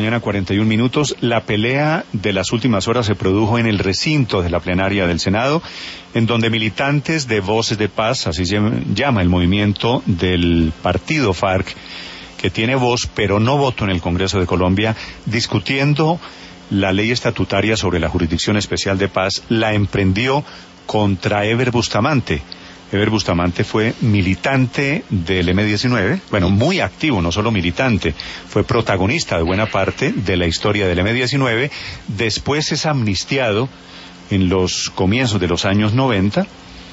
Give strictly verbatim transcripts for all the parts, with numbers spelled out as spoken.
mañana, cuarenta y un minutos. La pelea de las últimas horas se produjo en el recinto de la plenaria del Senado, en donde militantes de Voces de Paz, así se llama el movimiento del partido FARC, que tiene voz pero no voto en el Congreso de Colombia, discutiendo la ley estatutaria sobre la Jurisdicción Especial de Paz, la emprendió contra Ever Bustamante. Ever Bustamante fue militante del eme diecinueve, bueno, muy activo, no solo militante, fue protagonista de buena parte de la historia del eme diecinueve, después es amnistiado en los comienzos de los años noventa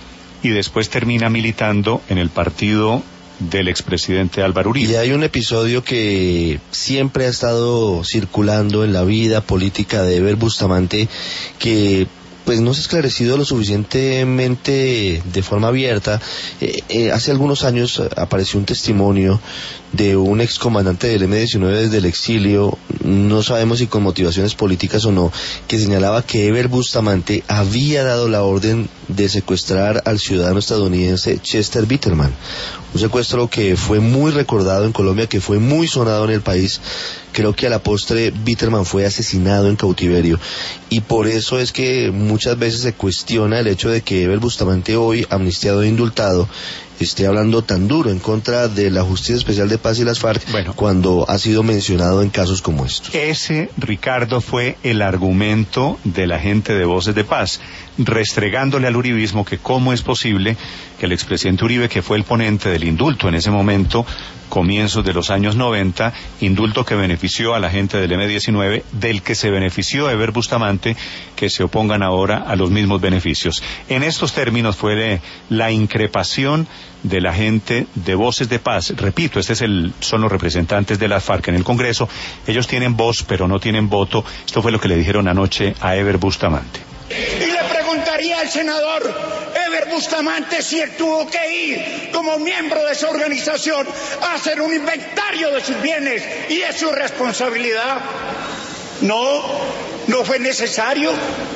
y después termina militando en el partido del expresidente Álvaro Uribe. Y hay un episodio que siempre ha estado circulando en la vida política de Ever Bustamante que pues no se ha esclarecido lo suficientemente de forma abierta. Eh, eh, hace algunos años apareció un testimonio de un excomandante del eme diecinueve desde el exilio, no sabemos si con motivaciones políticas o no, que señalaba que Ever Bustamante había dado la orden de secuestrar al ciudadano estadounidense Chester Bitterman, un secuestro que fue muy recordado en Colombia, que fue muy sonado en el país. Creo que a la postre Bitterman fue asesinado en cautiverio, y por eso es que muchas veces se cuestiona el hecho de que Ever Bustamante, hoy amnistiado e indultado, esté hablando tan duro en contra de la Justicia Especial de Paz y las FARC, bueno, cuando ha sido mencionado en casos como estos. Ese, Ricardo, fue el argumento de la gente de Voces de Paz, restregándole al uribismo que cómo es posible que el expresidente Uribe, que fue el ponente del indulto en ese momento, comienzos de los años noventa, indulto que benefició a la gente del eme diecinueve, del que se benefició Ever Bustamante, que se opongan ahora a los mismos beneficios. En estos términos fue la increpación de la gente de Voces de Paz. Repito, este es el, son los representantes de las FARC en el Congreso. Ellos tienen voz, pero no tienen voto. Esto fue lo que le dijeron anoche a Ever Bustamante. Y le preguntaría al senador Ever Bustamante si él tuvo que ir como miembro de esa organización a hacer un inventario de sus bienes y de su responsabilidad. No, no fue necesario.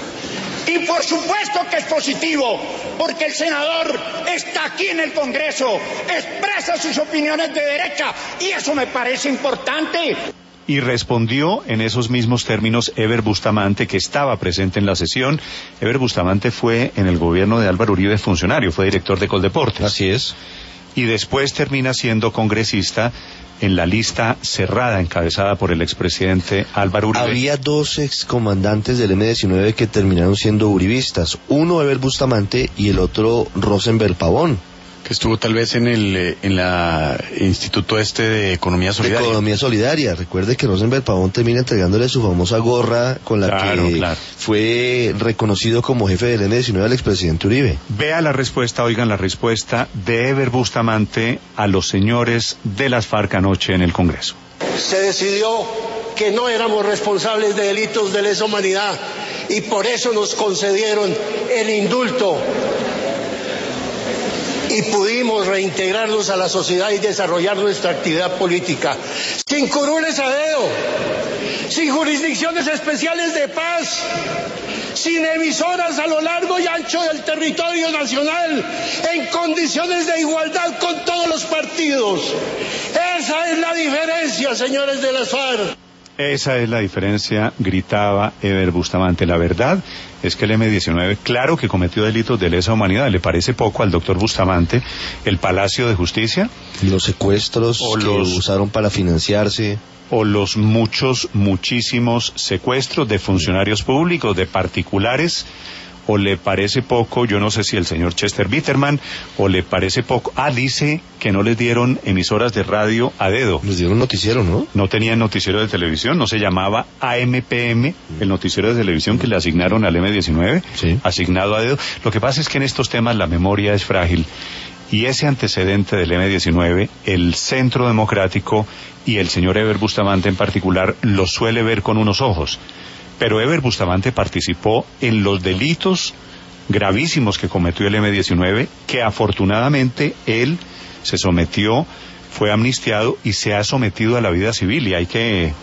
Y por supuesto que es positivo, porque el senador está aquí en el Congreso, expresa sus opiniones de derecha, y eso me parece importante. Y respondió en esos mismos términos Ever Bustamante, que estaba presente en la sesión. Ever Bustamante fue en el gobierno de Álvaro Uribe funcionario, fue director de Coldeportes. Así es. Y después termina siendo congresista en la lista cerrada encabezada por el expresidente Álvaro Uribe. Había dos excomandantes del eme diecinueve que terminaron siendo uribistas, uno Ever Bustamante y el otro Rosenberg Pavón, que estuvo tal vez en el en la Instituto este de Economía Solidaria. De Economía Solidaria. Recuerde que Rosenberg Pavón termina entregándole su famosa gorra con la claro, que claro. fue reconocido como jefe del eme diecinueve al expresidente Uribe. Vea la respuesta, oigan la respuesta de Ever Bustamante a los señores de las FARC anoche en el Congreso. Se decidió que no éramos responsables de delitos de lesa humanidad y por eso nos concedieron el indulto. Y pudimos reintegrarnos a la sociedad y desarrollar nuestra actividad política, sin curules a dedo, sin jurisdicciones especiales de paz, sin emisoras a lo largo y ancho del territorio nacional, en condiciones de igualdad con todos los partidos. Esa es la diferencia, señores de las FARC. Esa es la diferencia, gritaba Ever Bustamante. La verdad es que el eme diecinueve, claro que cometió delitos de lesa humanidad. ¿Le parece poco al doctor Bustamante el Palacio de Justicia? Los secuestros o que los usaron para financiarse. O los muchos, muchísimos secuestros de funcionarios públicos, de particulares. ¿O le parece poco, yo no sé si el señor Chester Bitterman, o le parece poco? Ah, dice que no les dieron emisoras de radio a dedo. Les dieron noticiero, ¿no? No tenían noticiero de televisión, no se llamaba A M P M, el noticiero de televisión que le asignaron al eme diecinueve, sí, asignado a dedo. Lo que pasa es que en estos temas la memoria es frágil, y ese antecedente del eme diecinueve, el Centro Democrático y el señor Ever Bustamante en particular, lo suele ver con unos ojos. Pero Ever Bustamante participó en los delitos gravísimos que cometió el eme diecinueve, que afortunadamente él se sometió, fue amnistiado y se ha sometido a la vida civil, y hay que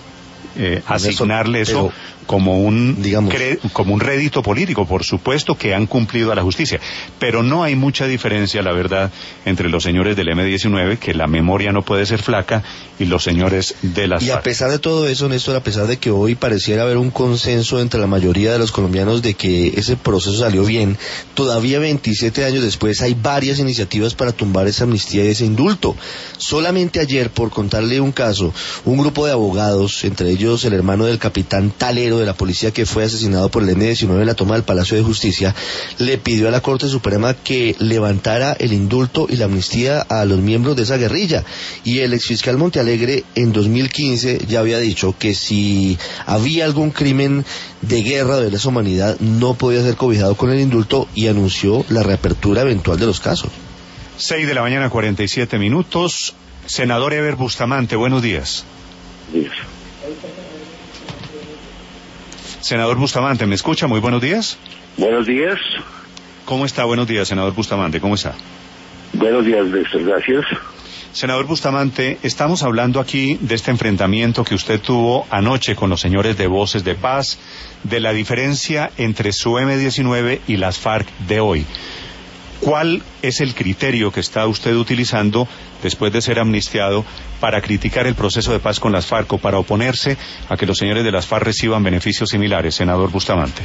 eh, asignarle eso pero, como un digamos, cre, como un rédito político. Por supuesto que han cumplido a la justicia, pero no hay mucha diferencia, la verdad, entre los señores del eme diecinueve, que la memoria no puede ser flaca, y los señores de las Y FARC. a pesar de todo eso, Néstor, a pesar de que hoy pareciera haber un consenso entre la mayoría de los colombianos de que ese proceso salió bien, todavía veintisiete años después hay varias iniciativas para tumbar esa amnistía y ese indulto. Solamente ayer, por contarle un caso, un grupo de abogados, entre ellos el hermano del capitán Talero de la policía que fue asesinado por el eme diecinueve en la toma del Palacio de Justicia, le pidió a la Corte Suprema que levantara el indulto y la amnistía a los miembros de esa guerrilla. Y el exfiscal Montealegre en dos mil quince ya había dicho que si había algún crimen de guerra de lesa humanidad no podía ser cobijado con el indulto, y anunció la reapertura eventual de los casos. Seis de la mañana, cuarenta y siete minutos. Senador Ever Bustamante, buenos días. Días. Senador Bustamante, ¿me escucha? Muy buenos días. Buenos días. ¿Cómo está? Buenos días, senador Bustamante, ¿cómo está? Buenos días, Néstor, gracias. Senador Bustamante, estamos hablando aquí de este enfrentamiento que usted tuvo anoche con los señores de Voces de Paz, de la diferencia entre su eme diecinueve y las FARC de hoy. ¿Cuál es el criterio que está usted utilizando después de ser amnistiado para criticar el proceso de paz con las FARC o para oponerse a que los señores de las FARC reciban beneficios similares, senador Bustamante?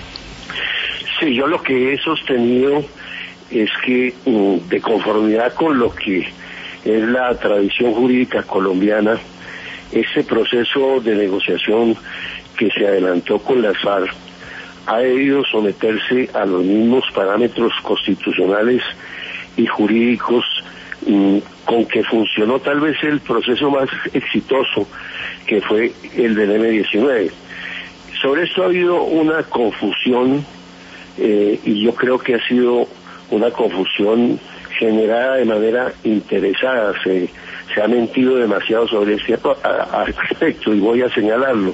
Sí, yo lo que he sostenido es que, de conformidad con lo que es la tradición jurídica colombiana, ese proceso de negociación que se adelantó con las FARC ha debido someterse a los mismos parámetros constitucionales y jurídicos mmm, con que funcionó tal vez el proceso más exitoso, que fue el del eme diecinueve. Sobre esto ha habido una confusión, eh, y yo creo que ha sido una confusión generada de manera interesada. Se, se ha mentido demasiado sobre este aspecto, y voy a señalarlo.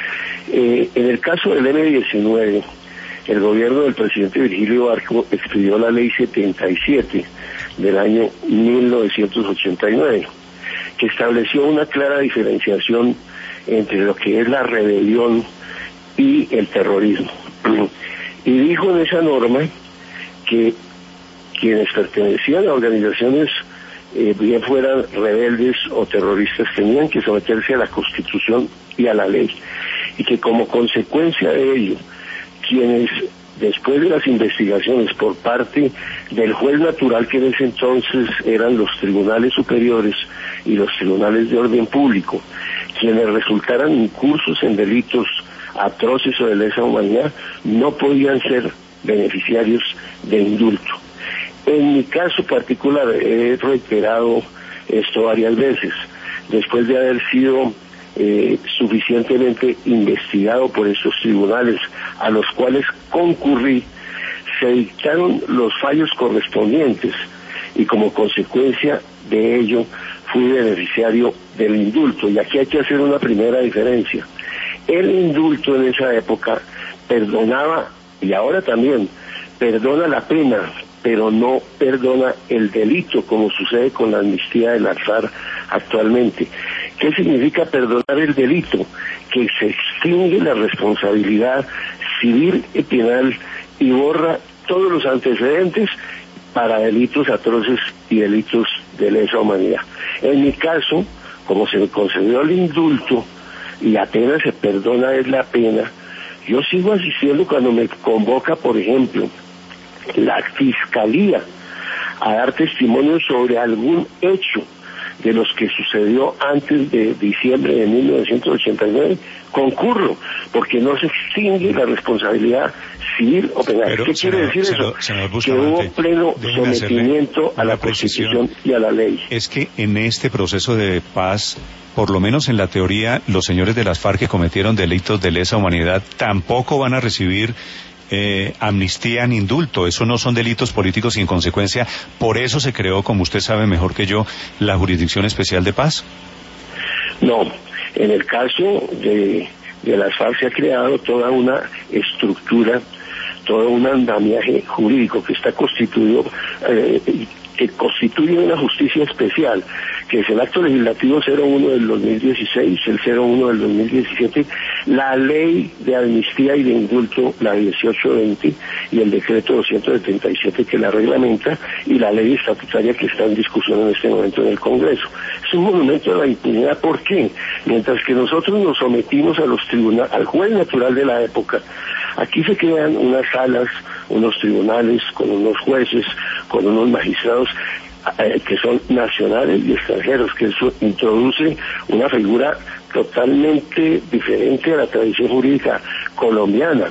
Eh, en el caso del eme diecinueve, el gobierno del presidente Virgilio Barco expidió la ley setenta y siete del año mil novecientos ochenta y nueve, que estableció una clara diferenciación entre lo que es la rebelión y el terrorismo. Y dijo en esa norma que quienes pertenecían a organizaciones, eh, bien fueran rebeldes o terroristas, tenían que someterse a la Constitución y a la ley, y que como consecuencia de ello, quienes después de las investigaciones por parte del juez natural, que en ese entonces eran los tribunales superiores y los tribunales de orden público, quienes resultaran incursos en delitos atroces o de lesa humanidad, no podían ser beneficiarios de indulto. En mi caso particular, he reiterado esto varias veces, después de haber sido eh, suficientemente investigado por estos tribunales a los cuales concurrí, se dictaron los fallos correspondientes, y como consecuencia de ello fui beneficiario del indulto. Y aquí hay que hacer una primera diferencia. El indulto en esa época perdonaba, y ahora también perdona la pena, pero no perdona el delito, como sucede con la amnistía del FARC actualmente. ¿Qué significa perdonar el delito? Que se extingue la responsabilidad civil y penal y borra todos los antecedentes para delitos atroces y delitos de lesa humanidad. En mi caso, como se me concedió el indulto y apenas se perdona es la pena, yo sigo asistiendo cuando me convoca, por ejemplo, la Fiscalía a dar testimonio sobre algún hecho de los que sucedió antes de diciembre de mil novecientos ochenta y nueve, concurro, porque no se extingue la responsabilidad civil o penal. Pero, ¿Qué senador, quiere decir senador, eso? senador Que hubo pleno sometimiento a la precisión. Constitución y a la ley. Es que en este proceso de paz, por lo menos en la teoría, los señores de las FARC que cometieron delitos de lesa humanidad tampoco van a recibir Eh, amnistía ni indulto. Eso no son delitos políticos y en consecuencia por eso se creó, como usted sabe mejor que yo, la Jurisdicción Especial de Paz. No, en el caso de, de las FARC se ha creado toda una estructura, todo un andamiaje jurídico que está constituido, eh, que constituye una justicia especial, que es el acto legislativo cero uno del dos mil dieciséis, el cero uno del dos mil diecisiete, la ley de amnistía y de indulto, la dieciocho veinte, y el decreto doscientos setenta y siete que la reglamenta, y la ley estatutaria que está en discusión en este momento en el Congreso. Es un monumento de la impunidad. ¿Por qué? Mientras que nosotros nos sometimos a los tribunales, al juez natural de la época, aquí se crean unas salas, unos tribunales con unos jueces, con unos magistrados eh, que son nacionales y extranjeros, que eso introduce una figura totalmente diferente a la tradición jurídica colombiana.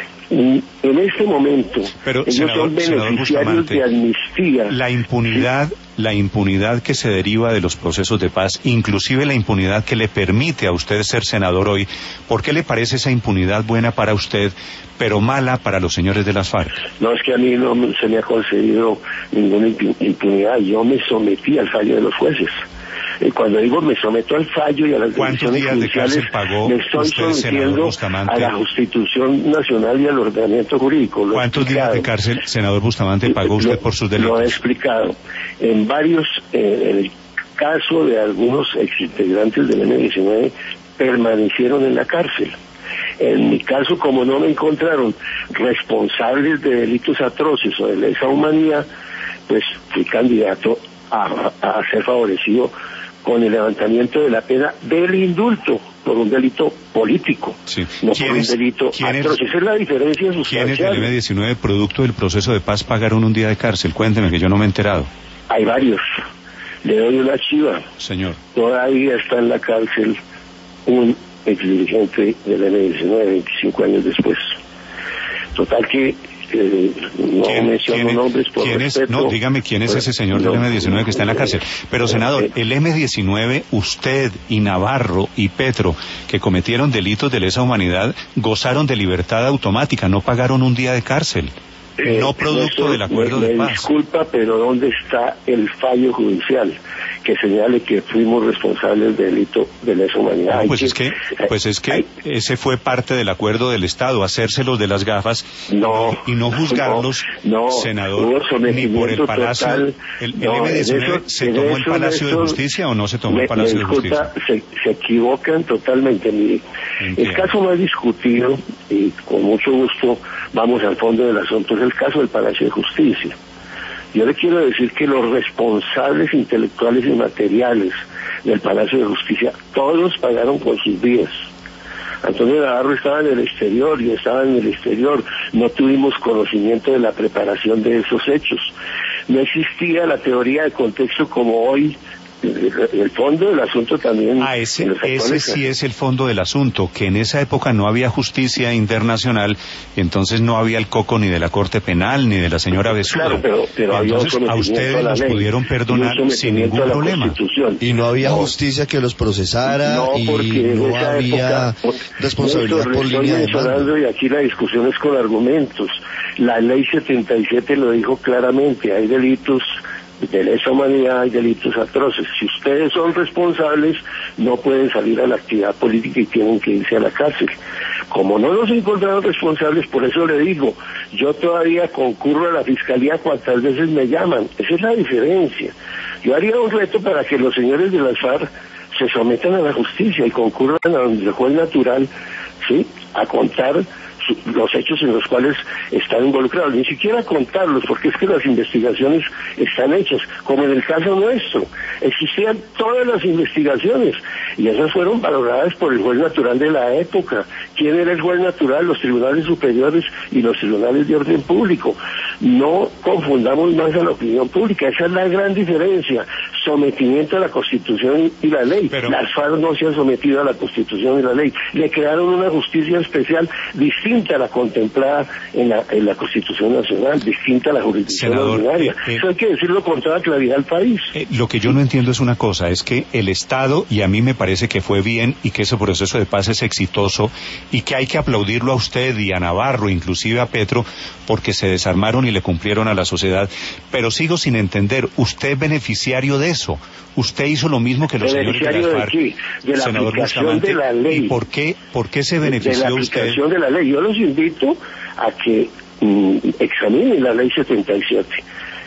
Y en este momento, pero, ellos senador, son beneficiarios de amnistía. La impunidad, ¿sí? La impunidad que se deriva de los procesos de paz, inclusive la impunidad que le permite a usted ser senador hoy, ¿por qué le parece esa impunidad buena para usted, pero mala para los señores de las FARC? No, es que a mí no se me ha concedido ninguna impunidad. Yo me sometí al fallo de los jueces. Cuando digo me someto al fallo y a las decisiones judiciales, me estoy sometiendo a la Constitución Nacional y al ordenamiento jurídico. ¿Cuántos días de cárcel, senador Bustamante, pagó usted por sus delitos? Lo he explicado. En varios, eh, en el caso de algunos exintegrantes del eme diecinueve, permanecieron en la cárcel. En mi caso, como no me encontraron responsables de delitos atroces o de lesa humanidad, pues fui candidato a, a ser favorecido con el levantamiento de la pena del indulto por un delito político, sí. no por un delito atroz. Esa es la diferencia sustancial. ¿Quiénes del eme diecinueve, producto del proceso de paz, pagaron un día de cárcel? Cuénteme, que yo no me he enterado. Hay varios. Le doy una chiva. Señor. Todavía está en la cárcel un exdirigente del eme diecinueve, veinticinco años después. Total que Eh, no menciono nombres por respeto. No, dígame quién es ese señor del eme diecinueve que está en la cárcel. Pero, senador, el eme diecinueve, usted y Navarro y Petro, que cometieron delitos de lesa humanidad, gozaron de libertad automática, no pagaron un día de cárcel. Eh, no producto eso, del acuerdo me, de me paz. Disculpa, pero ¿dónde está el fallo judicial que señale que fuimos responsables del delito de lesa humanidad? No, pues, que, es que, pues es que hay, ese fue parte del acuerdo del Estado, hacérselos de las gafas no, y no juzgarlos, no, no, senador, ni por el Palacio. Total, el, el no, eme diecinueve, eso, ¿se tomó el Palacio eso, de Justicia o no se tomó me, el Palacio me disculpa, de Justicia? Se, se equivocan totalmente. Mire, el caso más discutido, y con mucho gusto vamos al fondo del asunto, es el caso del Palacio de Justicia. Yo le quiero decir que los responsables intelectuales y materiales del Palacio de Justicia, todos pagaron con sus vidas. Antonio Navarro estaba en el exterior, yo estaba en el exterior, no tuvimos conocimiento de la preparación de esos hechos. No existía la teoría de contexto como hoy. El fondo del asunto también. Ah, ese, ese sí es el fondo del asunto, que en esa época no había justicia internacional, y entonces no había el coco ni de la Corte Penal ni de la señora Besura. Claro, pero, pero había entonces a ustedes los pudieron perdonar sin ningún problema. Y no había no. justicia que los procesara, no, y no había época, responsabilidad por línea de mando. Y aquí la discusión es con argumentos. La ley setenta y siete lo dijo claramente, hay delitos de lesa humanidad y delitos atroces. Si ustedes son responsables, no pueden salir a la actividad política y tienen que irse a la cárcel. Como no nos encontraron responsables, por eso le digo, yo todavía concurro a la fiscalía cuantas veces me llaman. Esa es la diferencia. Yo haría un reto para que los señores de las FARC se sometan a la justicia y concurran a donde el juez natural, sí, a contar los hechos en los cuales están involucrados, ni siquiera contarlos, porque es que las investigaciones están hechas, como en el caso nuestro, existían todas las investigaciones, y esas fueron valoradas por el juez natural de la época. ¿Quién era el juez natural? Los tribunales superiores y los tribunales de orden público. No confundamos más a la opinión pública, esa es la gran diferencia, sometimiento a la Constitución y la ley. Pero las FARC no se han sometido a la Constitución y la ley, le crearon una justicia especial distinta a la contemplada en la, en la Constitución Nacional, distinta a la jurisdicción Senador, ordinaria. Eh, eh, Eso hay que decirlo con toda claridad al país. Eh, lo que yo no entiendo es una cosa, es que el Estado, y a mí me parece que fue bien y que ese proceso de paz es exitoso y que hay que aplaudirlo a usted y a Navarro, inclusive a Petro, porque se desarmaron y le cumplieron a la sociedad, pero sigo sin entender, usted es beneficiario de eso, usted hizo lo mismo que los señores de la FARC, de, de la senador Bustamante, de la ley. ¿Y por qué, por qué se benefició de la usted? aplicación de la ley. Yo los invito a que mm, examinen la ley setenta y siete.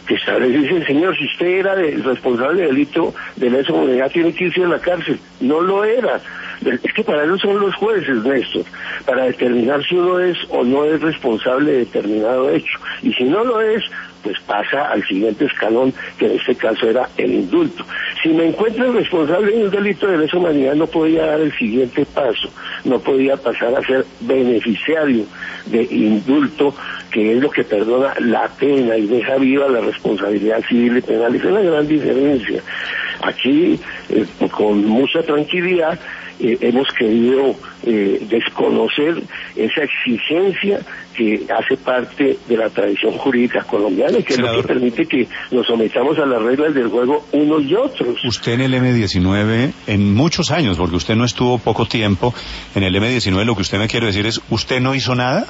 que establece, dice, señor, si usted era el responsable del delito de lesa humanidad, tiene que irse a la cárcel. No lo era. Es que para eso son los jueces, Néstor, para determinar si uno es o no es responsable de determinado hecho. Y si no lo es, pues pasa al siguiente escalón, que en este caso era el indulto. Si me encuentro responsable de un delito de lesa humanidad, no podía dar el siguiente paso, no podía pasar a ser beneficiario de indulto, que es lo que perdona la pena y deja viva la responsabilidad civil y penal. Esa es la gran diferencia. Aquí, eh, con mucha tranquilidad, Eh, hemos querido eh, desconocer esa exigencia que hace parte de la tradición jurídica colombiana y que Senador, es lo que permite que nos sometamos a las reglas del juego unos y otros. Usted en el eme diecinueve, en muchos años, porque usted no estuvo poco tiempo en el eme diecinueve, lo que usted me quiere decir es, ¿usted no hizo nada?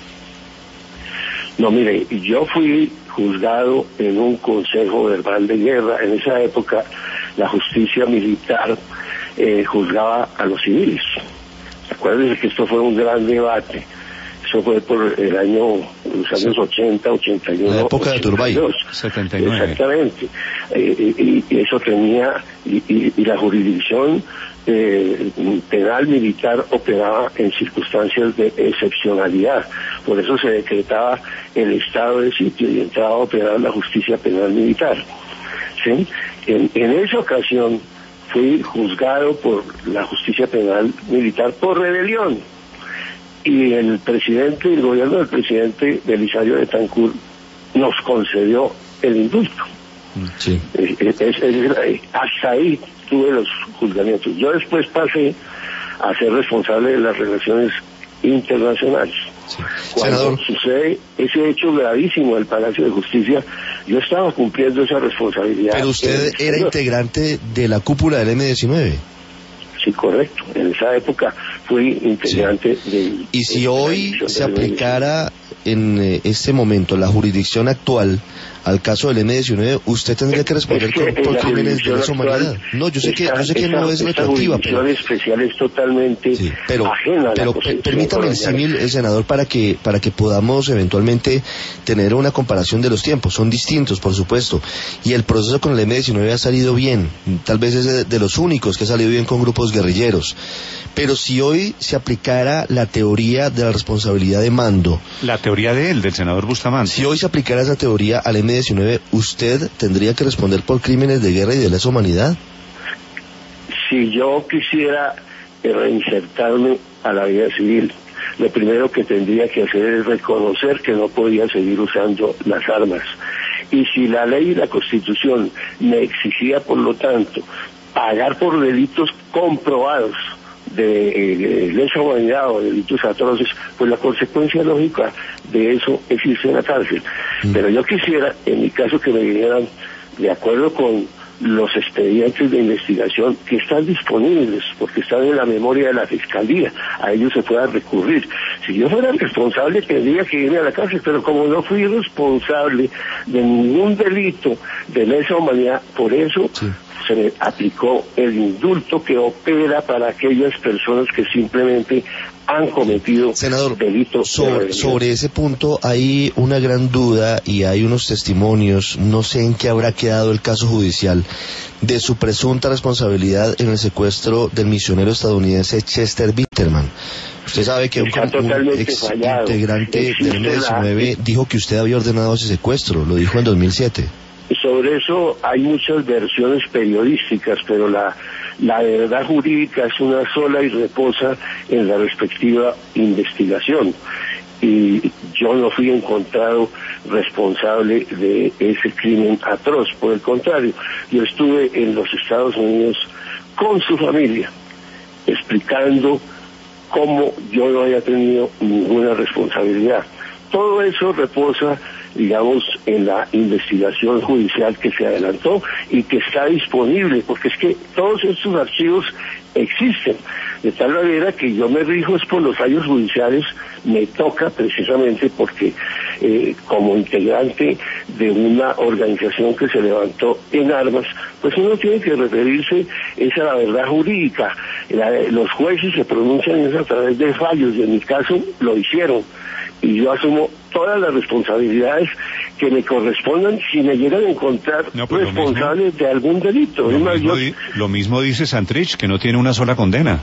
No, mire, yo fui juzgado en un consejo verbal de guerra. En esa época la justicia militar eh, juzgaba a los civiles. Acuérdense que esto fue un gran debate. Eso fue por el año, los años ochenta, ochenta y uno. La época de Turbay. setenta y nueve. Exactamente. Eh, y, y eso tenía, y, y, y la jurisdicción eh, penal militar operaba en circunstancias de excepcionalidad. Por eso se decretaba el estado de sitio y entraba a operar la justicia penal militar. ¿Sí? En, en esa ocasión fui juzgado por la justicia penal militar por rebelión. Y el presidente, el gobierno del presidente Belisario Betancur nos concedió el indulto. Sí. Es, es, es, hasta ahí tuve los juzgamientos. Yo después pasé a ser responsable de las relaciones internacionales. Sí. Cuando Senador, sucede ese hecho gravísimo del Palacio de Justicia, yo estaba cumpliendo esa responsabilidad. pero usted eh, era integrante de la cúpula del eme diecinueve. Sí, correcto. En esa época fui integrante Sí. del... Y si de hoy la se del aplicara en eh, este momento la jurisdicción actual al caso del eme diecinueve, usted tendría que responder Es que con- por la crímenes de jurisdicción lesa humanidad. actual, No, yo sé que, esta- yo sé que esta- no es esta retroactiva, pero... jurisdicción especial es totalmente Sí, pero, ajena a la pero per- Constitución permítame el colombiana. símil, el senador, para que para que podamos eventualmente tener una comparación de los tiempos. Son distintos, por supuesto, y el proceso con el eme diecinueve ha salido bien. Tal vez es de, de los únicos que ha salido bien con grupos guerrilleros. Pero si hoy se aplicara la teoría de la responsabilidad de mando, La teoría de él, del senador Bustamante. si hoy se aplicara esa teoría al eme diecinueve, ¿usted tendría que responder por crímenes de guerra y de lesa humanidad? Si yo quisiera eh, reinsertarme a la vida civil, lo primero que tendría que hacer es reconocer que no podía seguir usando las armas. Y si la ley y la Constitución me exigía, por lo tanto, pagar por delitos comprobados de, eh, de lesa humanidad o delitos atroces, pues la consecuencia lógica de eso es irse a la cárcel. Mm. Pero yo quisiera, en mi caso, que me dijeran, de acuerdo con los expedientes de investigación que están disponibles, porque están en la memoria de la Fiscalía, a ellos se pueda recurrir. Si yo fuera responsable, tendría que irme a la cárcel, pero como no fui responsable de ningún delito de lesa humanidad, por eso sí. se me aplicó el indulto que opera para aquellas personas que simplemente han cometido Senador, delitos. Sobre, sobre ese punto hay una gran duda y hay unos testimonios, no sé en qué habrá quedado el caso judicial, de su presunta responsabilidad en el secuestro del misionero estadounidense Chester Bitterman. Usted sabe que un, un ex fallado. integrante Existe del eme diecinueve la... dijo que usted había ordenado ese secuestro, lo dijo en dos mil siete. Sobre eso hay muchas versiones periodísticas, pero la, la verdad jurídica es una sola y reposa en la respectiva investigación. Y yo no fui encontrado responsable de ese crimen atroz. Por el contrario, yo estuve en los Estados Unidos con su familia, explicando cómo yo no había tenido ninguna responsabilidad. Todo eso reposa, digamos, en la investigación judicial que se adelantó y que está disponible, porque es que todos estos archivos existen, de tal manera que yo me rijo es por los fallos judiciales, me toca precisamente porque eh, como integrante de una organización que se levantó en armas, pues uno tiene que referirse es a la verdad jurídica. La, los jueces se pronuncian es a través de fallos, y en mi caso lo hicieron, y yo asumo todas las responsabilidades que me correspondan si me llegan a encontrar no, pues responsables mismo, de algún delito. Lo, más, mismo yo, di, lo mismo dice Santrich, que no tiene una sola condena.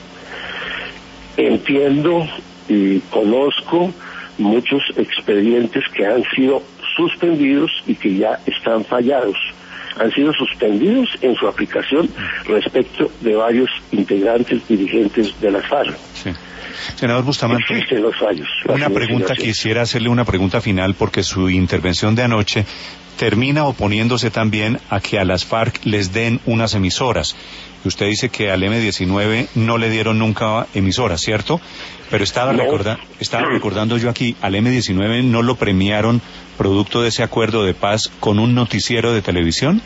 Entiendo y conozco muchos expedientes que han sido suspendidos y que ya están fallados. Han sido suspendidos en su aplicación respecto de varios integrantes dirigentes de la FARC. Sí. Senador Bustamante, existen los fallos. Una pregunta, quisiera hacerle una pregunta final, porque su intervención de anoche termina oponiéndose también a que a las FARC les den unas emisoras. Y usted dice que al eme diecinueve no le dieron nunca emisoras, ¿cierto? Pero estaba, no. recorda, estaba recordando yo aquí, al eme diecinueve no lo premiaron, producto de ese acuerdo de paz, con un noticiero de televisión.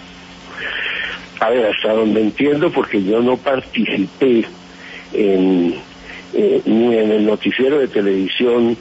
A ver, hasta donde entiendo, porque yo no participé en, eh, ni en el noticiero de televisión,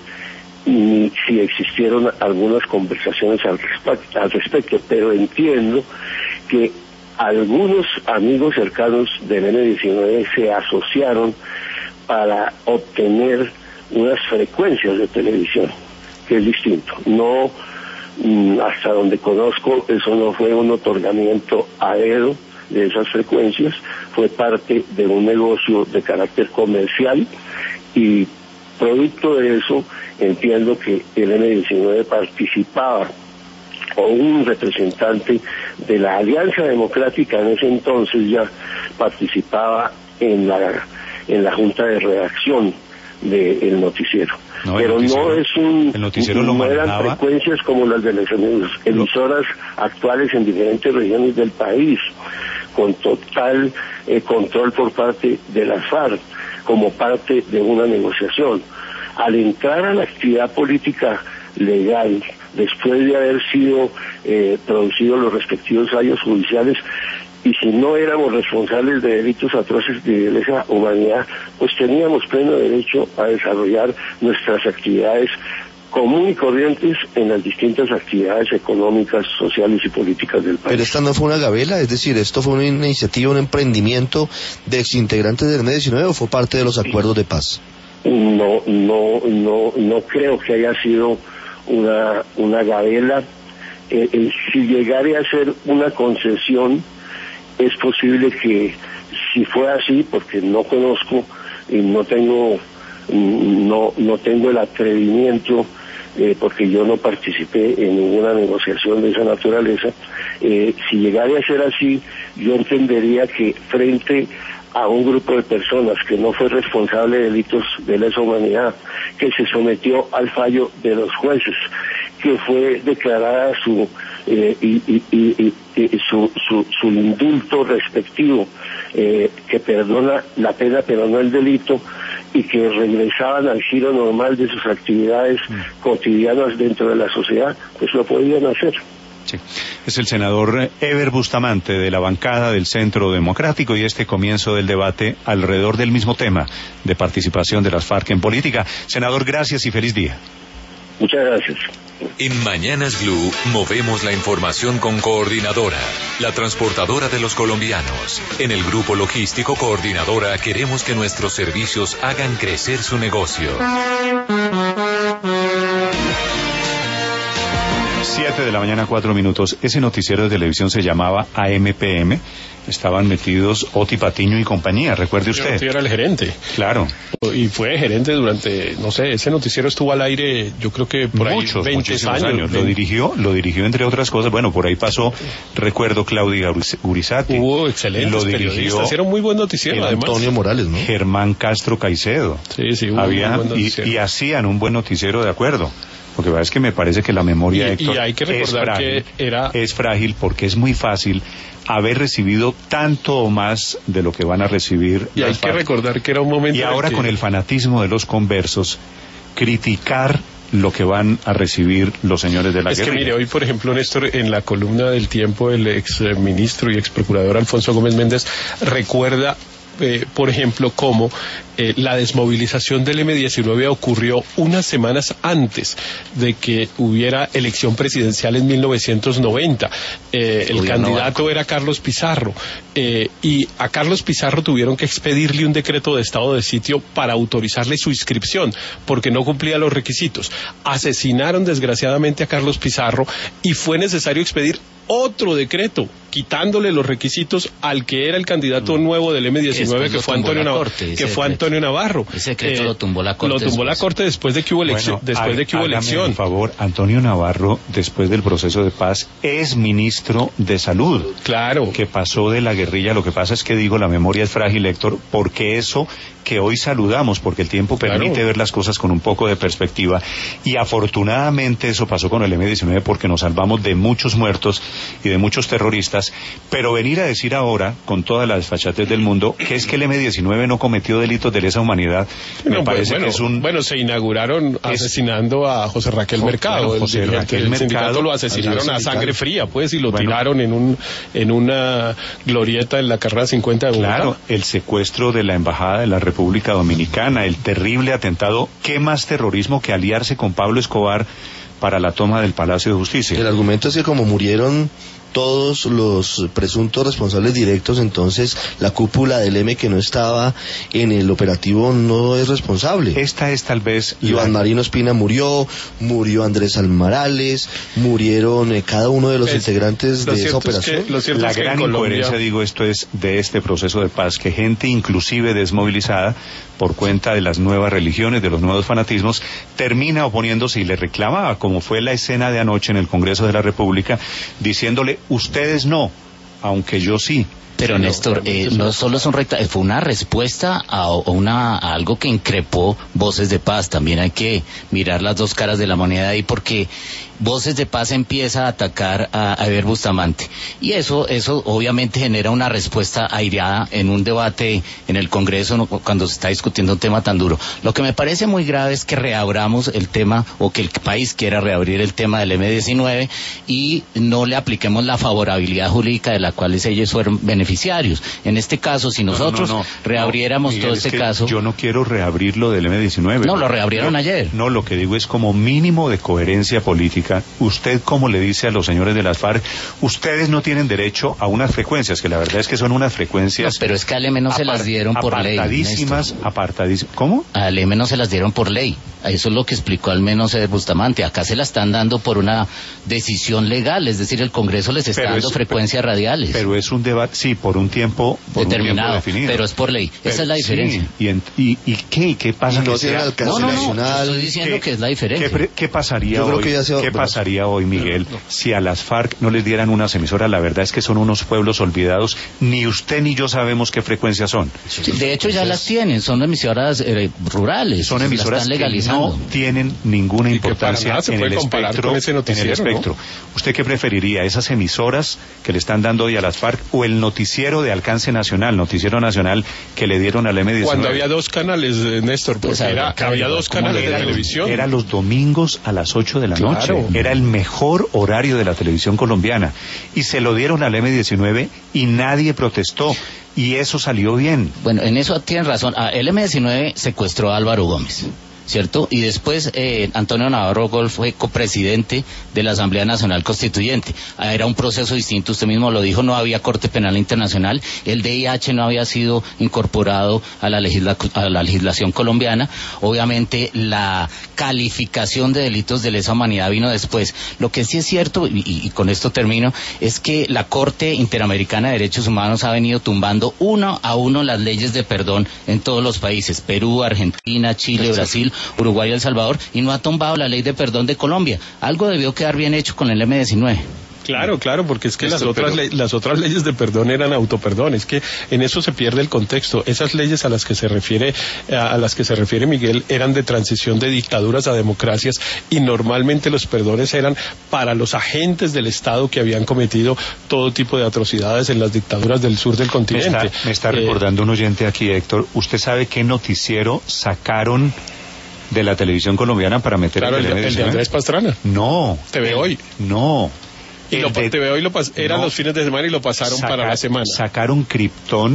ni si existieron algunas conversaciones al, resp- al respecto, pero entiendo que algunos amigos cercanos del eme diecinueve se asociaron para obtener unas frecuencias de televisión, que es distinto. No, hasta donde conozco, eso no fue un otorgamiento a dedo de esas frecuencias, fue parte de un negocio de carácter comercial, y producto de eso entiendo que el eme diecinueve participaba, o un representante de la Alianza Democrática en ese entonces ya participaba en la en la junta de redacción del noticiero. No, pero noticiero, no es un el noticiero no lo eran manejaba. frecuencias como las de las emisoras actuales en diferentes regiones del país, con total eh, control por parte de las FARC, como parte de una negociación. Al entrar a la actividad política legal, después de haber sido eh, producidos los respectivos fallos judiciales, y si no éramos responsables de delitos atroces de lesa humanidad, pues teníamos pleno derecho a desarrollar nuestras actividades común y corrientes en las distintas actividades económicas, sociales y políticas del país. Pero esta no fue una gabela, es decir, ¿esto fue una iniciativa, un emprendimiento de exintegrantes del eme diecinueve o fue parte de los acuerdos de paz? No, no, no, no creo que haya sido una, una gabela. Eh, eh, si llegare a ser una concesión, es posible que, si fue así, porque no conozco y no tengo no no tengo el atrevimiento, eh, porque yo no participé en ninguna negociación de esa naturaleza, eh, si llegara a ser así, yo entendería que frente a un grupo de personas que no fue responsable de delitos de lesa humanidad, que se sometió al fallo de los jueces, que fue declarada su eh, y, y, y, y su, su su indulto respectivo, eh, que perdona la pena pero no el delito, y que regresaban al giro normal de sus actividades mm. cotidianas dentro de la sociedad, pues lo podían hacer. Sí. Es el senador Ever Bustamante, de la bancada del Centro Democrático, y este comienzo del debate alrededor del mismo tema de participación de las FARC en política. Senador, gracias y feliz día. Muchas gracias. En Mañanas Blue movemos la información con Coordinadora, la transportadora de los colombianos. En el grupo logístico Coordinadora queremos que nuestros servicios hagan crecer su negocio. Siete de la mañana, cuatro minutos. Ese noticiero de televisión se llamaba A M P M. Estaban metidos Oti Patiño y compañía, recuerde usted. Yo era el gerente. Claro. Y fue gerente durante, no sé, ese noticiero estuvo al aire, yo creo que por Muchos, ahí veinte muchísimos años. años. Lo dirigió, lo dirigió entre otras cosas. Bueno, por ahí pasó, recuerdo, Claudia Gurizati. Hubo excelentes lo dirigió, periodistas. Era un muy buen noticiero, además. Antonio Morales, ¿no? Germán Castro Caicedo. Sí, sí, hubo Había, un buen y, noticiero. y hacían un buen noticiero, de acuerdo. Lo que pasa es que me parece que la memoria de Y, Héctor y hay que recordar es frágil, que era... es frágil, porque es muy fácil haber recibido tanto o más de lo que van a recibir. Y hay que recordar que era un momento... Y ahora que... con el fanatismo de los conversos, criticar lo que van a recibir los señores de la es guerrilla. Es que mire, hoy por ejemplo, Néstor, en la columna del Tiempo, el ex ministro y ex procurador Alfonso Gómez Méndez recuerda eh, por ejemplo, cómo eh, la desmovilización del eme diecinueve ocurrió unas semanas antes de que hubiera elección presidencial en mil novecientos noventa. Eh, el candidato no era Carlos Pizarro, eh, y a Carlos Pizarro tuvieron que expedirle un decreto de estado de sitio para autorizarle su inscripción, porque no cumplía los requisitos. Asesinaron desgraciadamente a Carlos Pizarro y fue necesario expedir otro decreto, quitándole los requisitos al que era el candidato nuevo del eme diecinueve, que fue Antonio Navarro, que fue Antonio Navarro. Ese decreto eh, lo tumbó la Corte. Lo tumbó la Corte después de que hubo elección. Bueno, después de que hubo elección. Por favor, Antonio Navarro, después del proceso de paz, es ministro de Salud. Claro. Que pasó de la guerrilla. Lo que pasa es que digo, la memoria es frágil, Héctor, porque eso que hoy saludamos, porque el tiempo permite claro. ver las cosas con un poco de perspectiva, y afortunadamente eso pasó con el eme diecinueve porque nos salvamos de muchos muertos y de muchos terroristas, pero venir a decir ahora, con toda la desfachatez del mundo, que es que el eme diecinueve no cometió delitos de lesa humanidad, me no, parece bueno, que es un... Bueno, se inauguraron es, asesinando a José Raquel Mercado. Bueno, José el, Raquel el Mercado, sindicato lo asesinaron a sangre fría, pues, y lo bueno, tiraron en un en una glorieta en la carrera cincuenta de Bogotá. Claro, el secuestro de la Embajada de la República Dominicana, el terrible atentado. ¿Qué más terrorismo que aliarse con Pablo Escobar para la toma del Palacio de Justicia? El argumento es que como murieron todos los presuntos responsables directos, entonces la cúpula del M que no estaba en el operativo no es responsable. Esta es tal vez... Iván la... Marino Espina murió, murió Andrés Almarales, murieron eh, cada uno de los es, de integrantes de esa operación. Es que, la es gran Colombia... incoherencia, digo, esto es de este proceso de paz, que gente inclusive desmovilizada por cuenta de las nuevas religiones, de los nuevos fanatismos, termina oponiéndose y le reclama, como fue la escena de anoche en el Congreso de la República, diciéndole, ustedes no, aunque yo sí. Pero sí, Néstor, eh, no solo son recta, fue una respuesta a, una, a algo que increpó Voces de Paz. También hay que mirar las dos caras de la moneda ahí, porque Voces de Paz empieza a atacar a, a Eber Bustamante, y eso eso obviamente genera una respuesta aireada en un debate en el Congreso, ¿no?, cuando se está discutiendo un tema tan duro. Lo que me parece muy grave es que reabramos el tema, o que el país quiera reabrir el tema del eme diecinueve, y no le apliquemos la favorabilidad jurídica de la cual ellos fueron beneficiarios. En este caso, si nosotros no, no, no, reabriéramos no, Miguel, todo este caso... Yo no quiero reabrirlo del eme diecinueve. No, lo reabrieron no, ayer. No, lo que digo es como mínimo de coherencia política. Usted, como le dice a los señores de las FARC, ustedes no tienen derecho a unas frecuencias, que la verdad es que son unas frecuencias... No, pero es que al eme no se las dieron por ley. Apartadísimas, apartadísimas. ¿Cómo? Al eme no se las dieron por ley. Eso es lo que explicó al menos Eber Bustamante. Acá se la están dando por una decisión legal, es decir, el Congreso les está pero dando es, frecuencias pero, radiales. Pero es un debate, sí, por un tiempo por determinado, un tiempo definido. Pero es por ley. Pero, esa es la diferencia. Sí, y, en, y, ¿Y qué? ¿Qué pasa? Y no que tiene sea, alcance no, no, nacional. No, estoy diciendo ¿Qué, que es la diferencia. ¿Qué, qué pasaría Yo hoy? Creo que ya se va, ¿Qué bueno, pasaría hoy, Miguel, no, no. si a las FARC no les dieran unas emisoras? La verdad es que son unos pueblos olvidados. Ni usted ni yo sabemos qué frecuencias son. Sí, de hecho, ya las tienen. Son emisoras eh, rurales. Son emisoras que no tienen ninguna importancia en el espectro, en el espectro. ¿No? ¿Usted qué preferiría? ¿Esas emisoras que le están dando hoy a las FARC o el noticiero de alcance nacional, noticiero nacional que le dieron al eme diecinueve? Cuando había dos canales, Néstor, porque pues era, era, había dos canales de televisión. Era los domingos a las ocho de la claro. noche. Era el mejor horario de la televisión colombiana. Y se lo dieron al eme diecinueve y nadie protestó. Y eso salió bien. Bueno, en eso tienen razón. El eme diecinueve secuestró a Álvaro Gómez, ¿cierto? Y después eh, Antonio Navarro Gol fue copresidente de la Asamblea Nacional Constituyente. Era un proceso distinto, usted mismo lo dijo, no había Corte Penal Internacional, el D I H no había sido incorporado a la, legisla a la legislación colombiana. Obviamente la calificación de delitos de lesa humanidad vino después. Lo que sí es cierto, y, y con esto termino, es que la Corte Interamericana de Derechos Humanos ha venido tumbando uno a uno las leyes de perdón en todos los países, Perú, Argentina, Chile, Exacto. Brasil, Uruguay y El Salvador, y no ha tumbado la ley de perdón de Colombia. Algo debió quedar bien hecho con el eme diecinueve. Claro, claro, porque es que Esto, las otras pero... le las otras leyes de perdón eran autoperdón. Es que en eso se pierde el contexto. Esas leyes a las que se refiere a las que se refiere Miguel eran de transición de dictaduras a democracias, y normalmente los perdones eran para los agentes del Estado que habían cometido todo tipo de atrocidades en las dictaduras del sur del continente. Me está, me está eh... recordando un oyente aquí, Héctor. ¿Usted sabe qué noticiero sacaron de la televisión colombiana para meter claro, el, el, el de Andrés Pastrana? No. T V Hoy. No. Y lo, de, T V Hoy lo pas, eran no, los fines de semana y lo pasaron saca, para la semana. Sacaron Krypton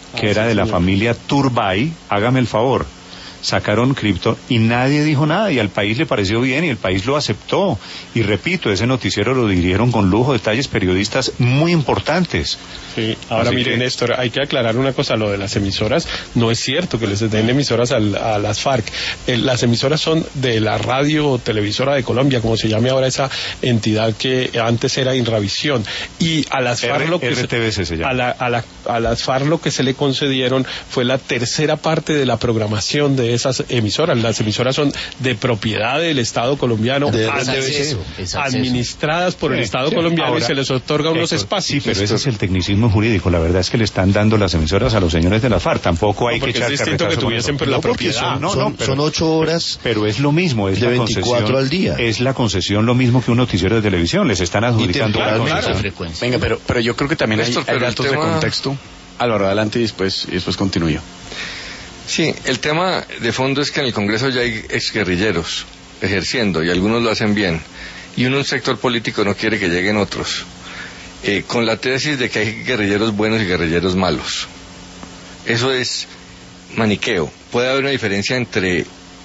que ah, era sí, de la señor. familia Turbay, hágame el favor. Sacaron cripto y nadie dijo nada y al país le pareció bien y el país lo aceptó. Y repito, ese noticiero lo dirigieron con lujo, detalles, periodistas muy importantes. Sí, ahora Así mire, que- Néstor, hay que aclarar una cosa, lo de las emisoras, no es cierto que les den emisoras al- a las FARC. Eh, las emisoras son de la radio o televisora de Colombia, como se llame ahora esa entidad que antes era Inravisión. Y a las FARC lo que R T V C se llama. a, la, a, la, a las FARC lo que se le concedieron fue la tercera parte de la programación de esas emisoras. Las emisoras son de propiedad del Estado colombiano, De ad- acceso, es acceso. administradas por el Sí, Estado sí. colombiano Ahora, y se les otorga unos eso, espacios. Sí, pero ese es el tecnicismo jurídico. La verdad es que le están dando las emisoras a los señores de la FARC. Tampoco hay No, que porque echar es distinto carretazo que con tuviesen eso. pues, la No, porque propiedad. son, No, son, no, pero- son ocho horas. Pero es lo mismo, es De la veinticuatro concesión, al día. Es la concesión lo mismo que un noticiero de televisión. Les están adjudicando la temporalmente. concesión. Esa frecuencia. Venga, pero, pero yo creo que también hay, Néstor, hay pero el datos de tema- contexto. Álvaro, adelante y después, y después continúo yo. Sí, el tema de fondo es que en el Congreso ya hay exguerrilleros ejerciendo y algunos lo hacen bien. Y uno, un sector político, no quiere que lleguen otros. Eh, con la tesis de que hay guerrilleros buenos y guerrilleros malos. Eso es maniqueo. Puede haber una diferencia entre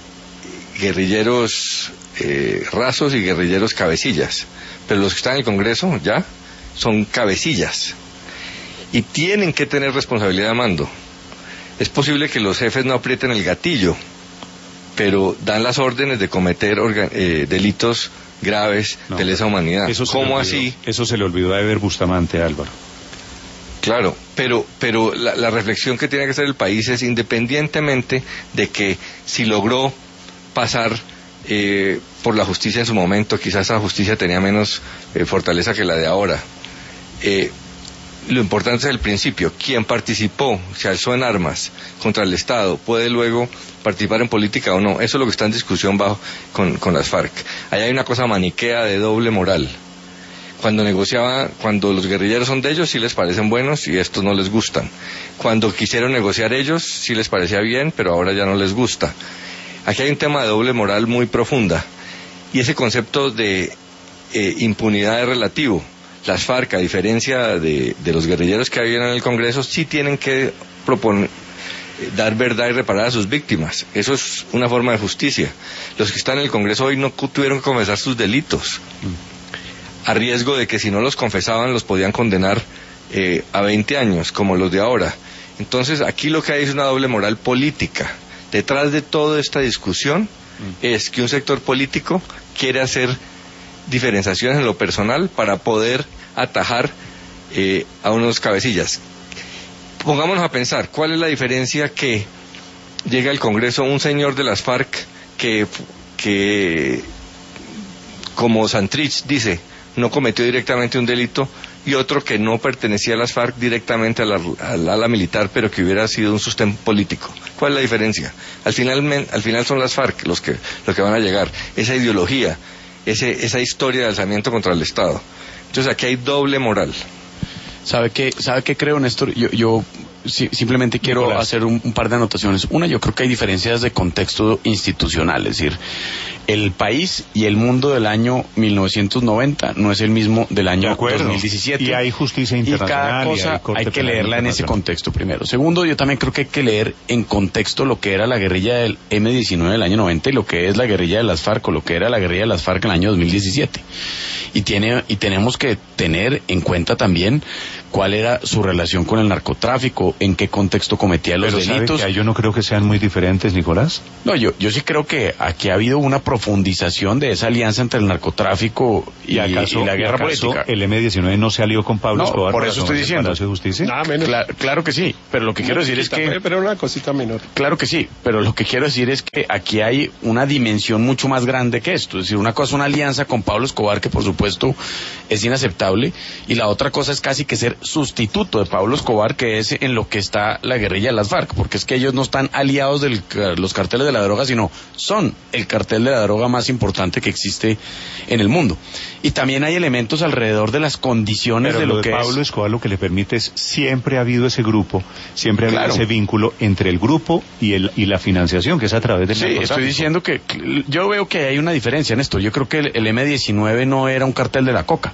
guerrilleros eh, rasos y guerrilleros cabecillas. Pero los que están en el Congreso ya son cabecillas. Y tienen que tener responsabilidad de mando. Es posible que los jefes no aprieten el gatillo, pero dan las órdenes de cometer orga- eh, delitos graves No, de lesa humanidad. Eso se le ¿Cómo olvidó- así? Eso se le olvidó a Eber Bustamante, Álvaro. Claro, pero, pero la, la reflexión que tiene que hacer el país es, independientemente de que si logró pasar eh, por la justicia en su momento, quizás esa justicia tenía menos eh, fortaleza que la de ahora. Eh, lo importante es el principio. Quien participó, se alzó en armas contra el Estado, puede luego participar en política o no. Eso es lo que está en discusión bajo con, con las FARC. Ahí hay una cosa maniquea de doble moral. Cuando negociaba, cuando los guerrilleros son de ellos, sí les parecen buenos y estos no les gustan. Cuando quisieron negociar ellos, sí les parecía bien, pero ahora ya no les gusta. Aquí hay un tema de doble moral muy profunda. Y ese concepto de eh, impunidad es relativo. Las FARC, a diferencia de, de los guerrilleros que habían en el Congreso, sí tienen que proponer, dar verdad y reparar a sus víctimas. Eso es una forma de justicia. Los que están en el Congreso hoy no tuvieron que confesar sus delitos, a riesgo de que si no los confesaban los podían condenar eh, a veinte años, como los de ahora. Entonces aquí lo que hay es una doble moral política. Detrás de toda esta discusión es que un sector político quiere hacer diferenciaciones en lo personal para poder atajar eh, a unos cabecillas. Pongámonos a pensar, ¿cuál es la diferencia que llega al Congreso un señor de las FARC que, que como Santrich dice, no cometió directamente un delito, y otro que no pertenecía a las FARC directamente a la, al ala militar, pero que hubiera sido un sostén político? ¿Cuál es la diferencia? Al final, men, al final son las FARC los que, los que van a llegar. Esa ideología, ese, esa historia de alzamiento contra el Estado. Entonces aquí hay doble moral. ¿Sabe qué, sabe qué creo, Néstor? Yo, yo si, simplemente quiero Nicolás. hacer un, un par de anotaciones. Una, yo creo que hay diferencias de contexto institucional, es decir, el país y el mundo del año mil novecientos noventa no es el mismo del De año acuerdo. dos mil diecisiete. Y hay justicia Y internacional. cada y cosa hay Corte hay que Penal leerla en ese Internacional. contexto primero. Segundo, yo también creo que hay que leer en contexto lo que era la guerrilla del eme diecinueve del año noventa y lo que es la guerrilla de las FARC o lo que era la guerrilla de las FARC en el año dos mil diecisiete. Y tiene y tenemos que tener en cuenta también cuál era su relación con el narcotráfico, en qué contexto cometía los Pero ¿sabe delitos. que yo no creo que sean muy diferentes, Nicolás? No, yo, yo sí creo que aquí ha habido una profundización de esa alianza entre el narcotráfico y, ¿Y acaso, y la guerra y acaso política. el eme diecinueve no se alió con Pablo No, Escobar por para eso estoy tomar el diciendo. Palacio de Justicia? Nada menos. Cla- claro que sí, pero lo que quiero decir es que... Pero una cosita menor. Claro que sí, pero lo que quiero decir es que aquí hay una dimensión mucho más grande que esto. Es decir, una cosa es una alianza con Pablo Escobar, que por supuesto es inaceptable, y la otra cosa es casi que ser sustituto de Pablo Escobar, que es en lo que está la guerrilla de las FARC, porque es que ellos no están aliados de los carteles de la droga, sino son el cartel de la droga más importante que existe en el mundo. Y también hay elementos alrededor de las condiciones Pero de lo lo de que Pablo es... Escobar lo que le permite es, siempre ha habido ese grupo, siempre ha habido Claro. ese vínculo entre el grupo y el y la financiación, que es a través del Sí, narcotráfico. estoy diciendo que que yo veo que hay una diferencia en esto. Yo creo que el, el eme diecinueve no era un cartel de la coca.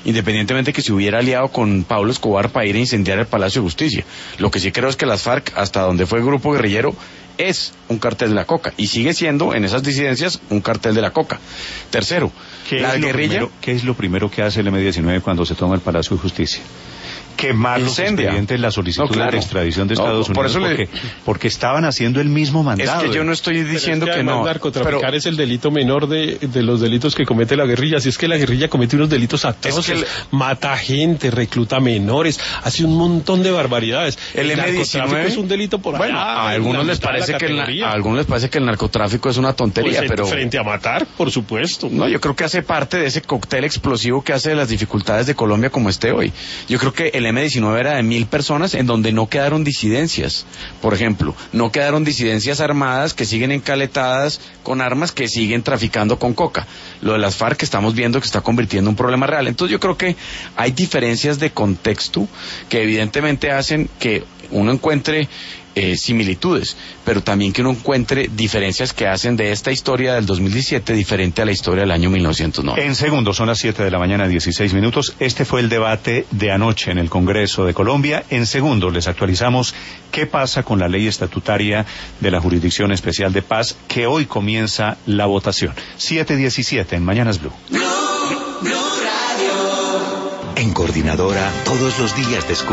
independientemente de que se hubiera aliado con Pablo Escobar para ir a incendiar el Palacio de Justicia. Lo que sí creo es que las FARC, hasta donde fue el grupo guerrillero, es un cartel de la coca y sigue siendo en esas disidencias un cartel de la coca. Tercero, la es guerrilla... Primero, ¿qué es lo primero que hace el eme diecinueve cuando se toma el Palacio de Justicia? Quemar los expedientes, la solicitud no, claro. de extradición de no, Estados Unidos, por eso porque, le... porque estaban haciendo el mismo mandado. Es que yo no estoy diciendo es que, que no. Narcotraficar pero... es el delito menor de, de los delitos que comete la guerrilla. Si es que la guerrilla comete unos delitos atroces, es que el... mata gente, recluta menores, hace un montón de barbaridades. El, el eme diecinueve es un delito por bueno, allá. A algunos les parece que el, a algunos les parece que el narcotráfico es una tontería, pues, pero frente a matar, por supuesto. No, yo creo que hace parte de ese cóctel explosivo que hace de las dificultades de Colombia como esté hoy. Yo creo que el eme diecinueve era de mil personas en donde no quedaron disidencias. Por ejemplo, no quedaron disidencias armadas que siguen encaletadas con armas que siguen traficando con coca. Lo de las FARC estamos viendo que está convirtiendo en un problema real. Entonces yo creo que hay diferencias de contexto que evidentemente hacen que uno encuentre eh, similitudes, pero también que uno encuentre diferencias que hacen de esta historia del dos mil diecisiete diferente a la historia del año mil novecientos noventa. En segundos, son las siete de la mañana, dieciséis minutos. Este fue el debate de anoche en el Congreso de Colombia. En segundos les actualizamos qué pasa con la ley estatutaria de la Jurisdicción Especial de Paz, que hoy comienza la votación. siete diecisiete en Mañanas Blue. Blue, Blue Radio. En Coordinadora, todos los días descubrimos